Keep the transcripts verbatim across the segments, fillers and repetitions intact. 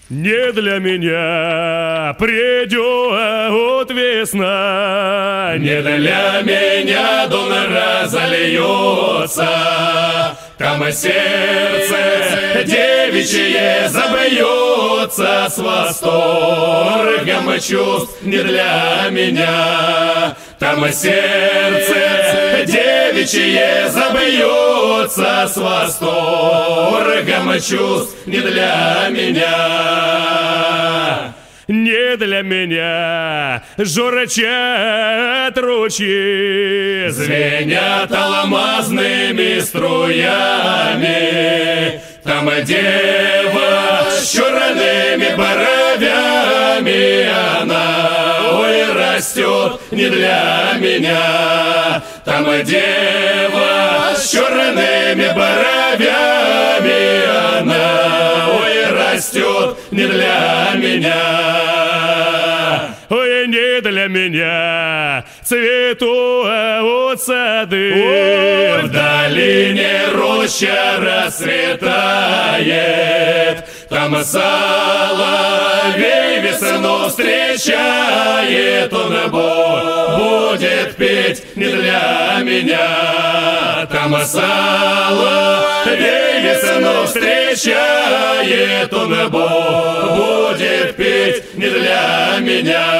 Не для меня придет весна, не для меня дон разольется, там и сердце девичье забьется с восторгом чувств. Не для меня там и сердце девичье забьется с восторгом чувств. Не для меня, не для меня журчат ручьи, звенят алмазными струями. Там дева с черными бровями, она, ой, растет не для меня. Там дева с черными бровями, она, ой, растет не для меня. Ой, не для меня цветут сады, ой, в долине роща расцветает, там соловей весну встречает, он будет петь не для меня. Там соловей весну встречает, он будет петь не для меня.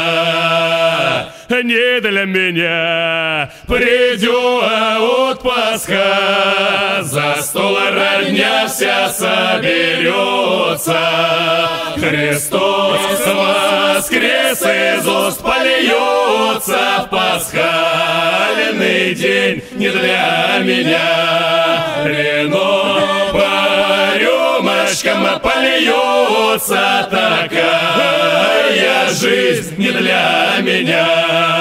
Не для меня придет Пасха, за стол родня вся соберется, Христос воскрес, из уст польется в пасхальный день. Не для меня вино по рюмочкам польется, такая жизнь не для меня.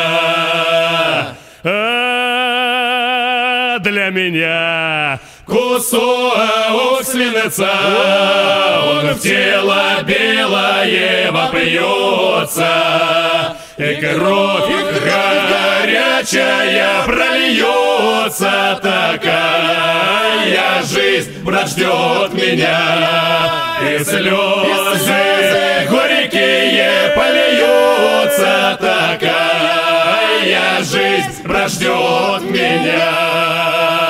А для меня кусок свинца, он в тело белое вопьется, и кровь горячая прольется, такая жизнь, брат, ждет меня, и слезы горькие польются, такая жизнь, брат, ждет меня.